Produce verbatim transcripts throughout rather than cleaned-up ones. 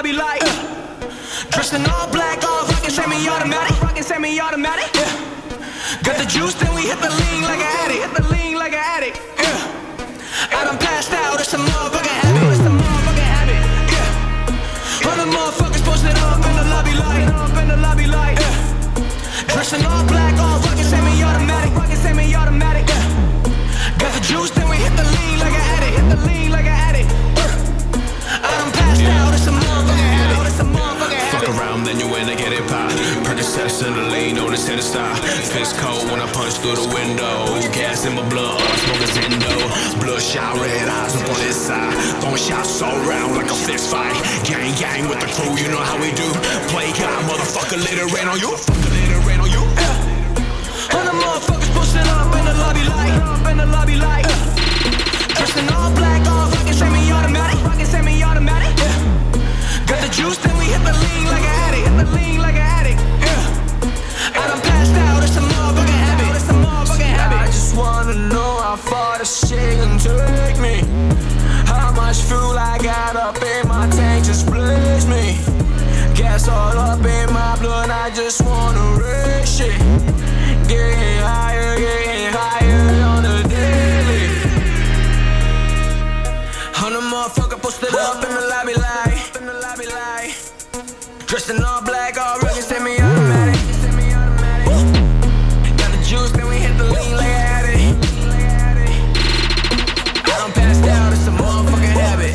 lobby like uh, dressed in all black, all fucking semi-automatic, fucking semi-automatic. Yeah. Got the juice, then we hit the lean like an addict, hit the lean like an addict. Yeah. I done passed out, it's a motherfucking habit, it's a motherfucking habit. Yeah. All the motherfuckers posted up in the lobby like, up in the lobby like. Yeah. Dressed in all black, all fucking semi-automatic, fucking semi-automatic. Yeah. Got the juice, then we hit the lean like an addict, hit the lean like an addict. I done passed yeah. out, it's a motherfucking habit, it's a motherfucking habit. Fuck around, then you end up getting popped. Percocets in the lean on the center stop. Fist cold when I punch through the window. Gas in my blood, smoking Zindo. Bloodshot red eyes up on this side. Throwing shots all around like a fist fight. Gang gang with the crew, you know how we do. Play God, motherfucker, let it rain on you. Fucker, let it rain on you. Yeah. All the motherfuckers posted up in the lobby like, up in the lobby like. Yeah. Dressed in all black, all fucking semi-automatic, fucking semi-automatic. Yeah. Got the juice, then we hit the lean like an addict, hit the lean like an addict. Yeah. I done passed out, it's a motherfucking habit, it's a motherfucking habit. I just wanna know how far this shit can take me. How much fuel I got up in my tank just blaze me. Gas all up in my blood, I just wanna race shit. Getting higher, getting higher on the daily. On the motherfucker posted up in the lobby like, in the lobby like. Dressed in all black, all rugged, semi-automatic. Got the juice, then we hit the lean like an addict. I done passed out, it's a motherfucking habit.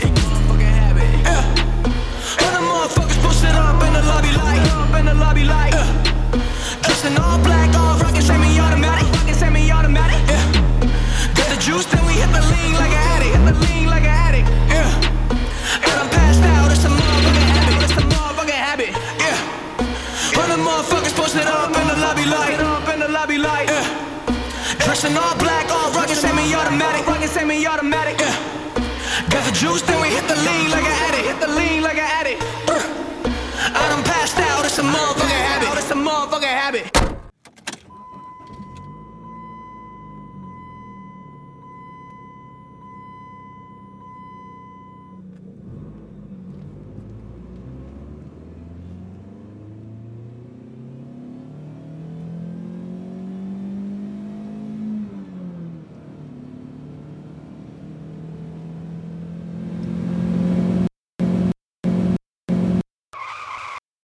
Yeah. All the motherfuckers posted up in the lobby like, up in the lobby like. Yeah. Dressed in all black, all fucking semi-automatic, fucking semi-automatic. Yeah. Got the juice, then we hit the lean like an addict, hit the lean like an addict. Yeah. I done passed out, it's a motherfucking habit, it's a motherfucking habit. Yeah. All the motherfuckers posted up in the lobby like, up in the lobby like. Yeah. Dressed in all black, all fucking semi-automatic, fucking semi-automatic. Yeah. Got the juice, then we hit the lean like an addict, hit the lean like an addict. Uh. I done passed